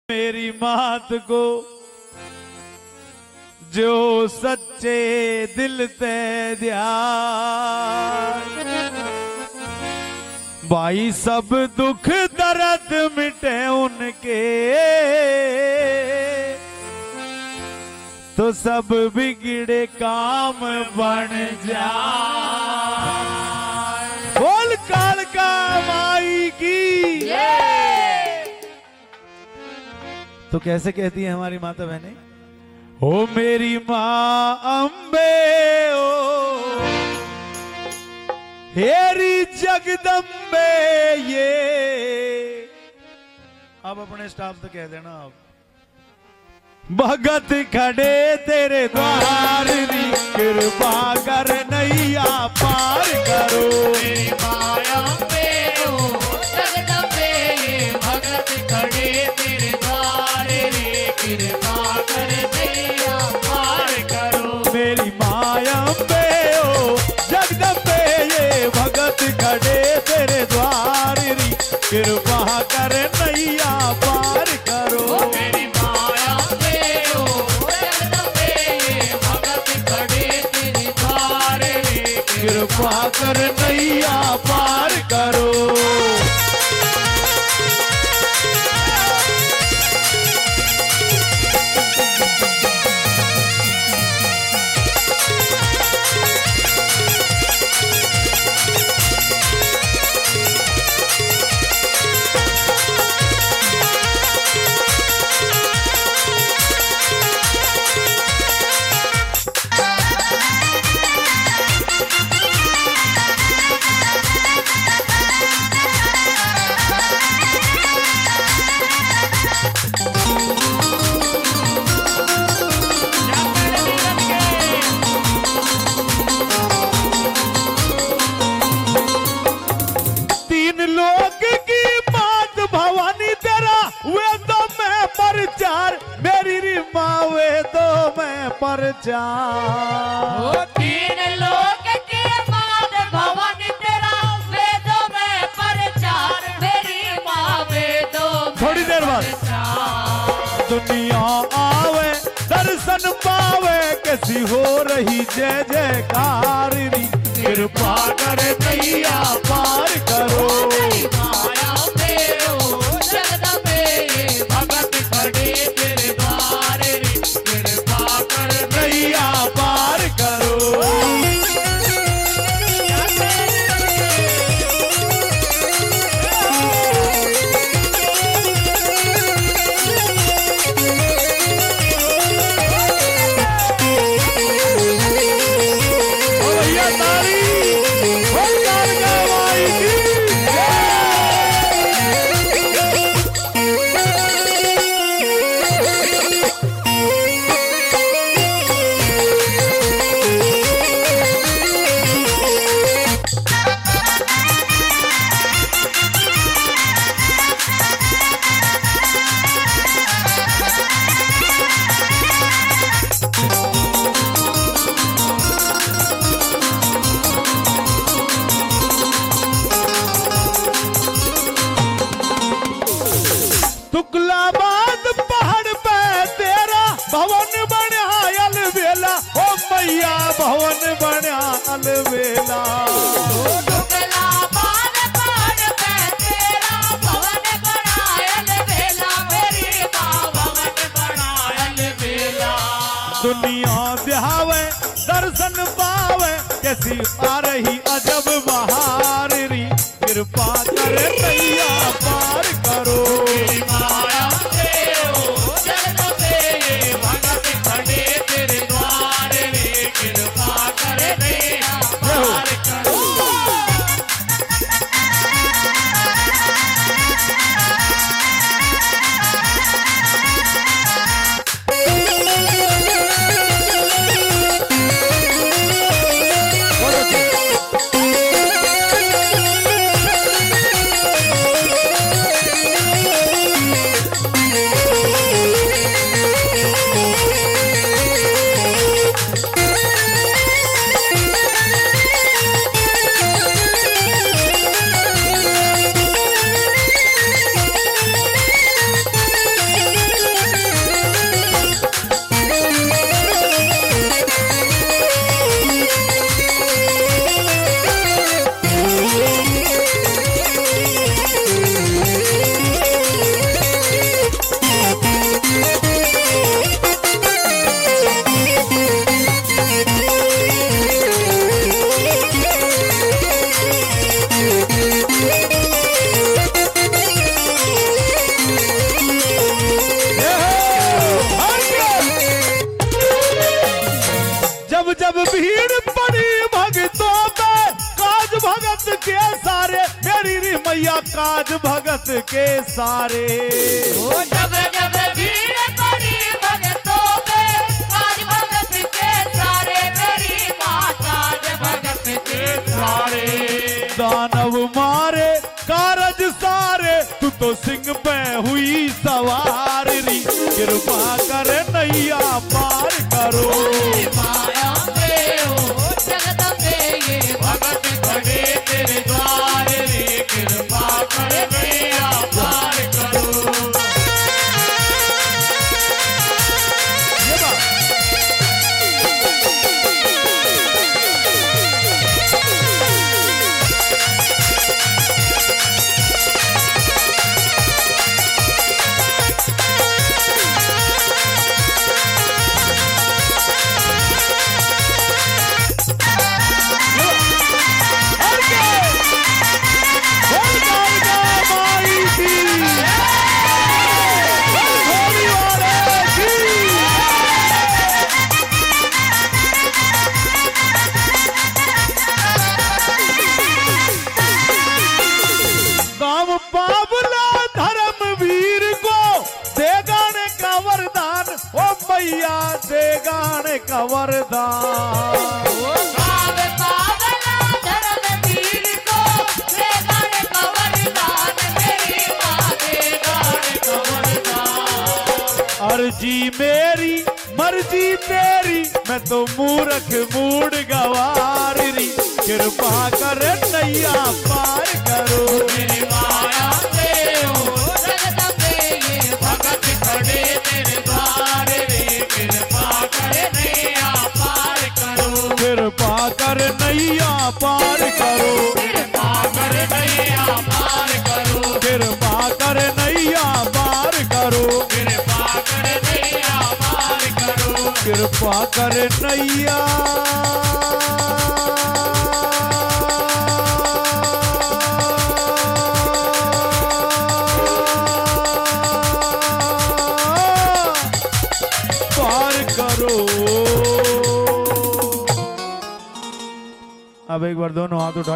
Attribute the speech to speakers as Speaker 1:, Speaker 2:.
Speaker 1: मेरी मात को जो सच्चे दिल ते ध्यान भाई सब दुख दर्द मिटे उनके तो सब बिगड़े काम बन जाए। बोल कालका माई की। तो कैसे कहती है हमारी माता बहने? ओ मेरी माँ अम्बे ओ हेरी जगदम्बे। ये अब अपने स्टाफ से कह देना आप भगत खड़े तेरे द्वार री कृपा कर नैया पार करो।
Speaker 2: मेरी माँ अम्बे ओ जगदम्बे ये भगत खड़े तेरे द्वार रे कृपा कर नैया पार करो।
Speaker 1: मेरी माँ अम्बे ओ जगदम्बे ये भगत खड़े तेरे द्वार री कृपा कर नैया पार करो।
Speaker 2: मेरी माँ अम्बे ओ जगदम्बे ये भगत खड़े तेरे द्वार रे
Speaker 1: कृपा कर नैया पार करो।
Speaker 2: ओ तीन लोक के बाद भवन तेरा वेदों में प्रचार। मेरी माँ वेदों में
Speaker 1: थोड़ी देर बाद दुनिया आवे दर्शन पावे कैसी हो रही जय जयकार री कृपा कर नैया पार करो।
Speaker 2: जगदम्बे भगत खड़े तेरे द्वार रे कृपा कर
Speaker 1: नैया पार करो। भैया तारी बोल कालका माई की। तुकलाबाद पहाड़ पे तेरा भवन बनायल बेला ओ मैया भवन बनायल बेला।
Speaker 2: तुगलाबाद पहाड़ पे तेरा भवन बनायल बेला। मेरी माँ भवन बनायल बेला।
Speaker 1: दुनिया बिहावे दर्शन पावे कैसी आ रही अजब बहार री कृपा कर नैया पार करो।
Speaker 2: मेरी माँ अम्बे ओ जगदम्बे ये भगत खड़े तेरे द्वार रे कृपा कर नैया पार करो।
Speaker 1: भीड़ पड़ी भगतों में, काज भगत के सारे, मेरी री मैया काज भगत के सारे।
Speaker 2: जब जब भीड़ पड़ी भगतों में, काज भगत के सारे, मेरी माँ काज भगत के सारे।
Speaker 1: दानव मारे कारज सारे, तू तो सिंह पे हुई सवार री, कृपा कर नैया पार करो।
Speaker 2: माया में हो जगदम्बे ये भगत खड़े तेरे द्वार रे, कृपा कर नैया पार करो।
Speaker 1: ये बात बाबला धर्मवीर को दे गाने का वरदान, ओ मैया दे गाने का वरदान।
Speaker 2: बाबला धर्मवीर को दे गाने का वरदान, मेरी माँ दे गाने का वरदान।
Speaker 1: अर्जी मेरी मर्जी तेरी, मैं तो मूर्ख मूड गवार री, कृपा कर नैया पार करो।
Speaker 2: मेरी माया में हो जगदम्बे ये भगत खड़े तेरे द्वार रे, कृपा कर नैया पार करो।
Speaker 1: कृपा कर नैया पार करो।
Speaker 2: कृपा कर नैया पार करो।
Speaker 1: कृपा कर नैया पार करो।
Speaker 2: कृपा कर नैया पार करो।
Speaker 1: कृपा कर नैया पार करो। अब एक बार दोनों हाथ उठा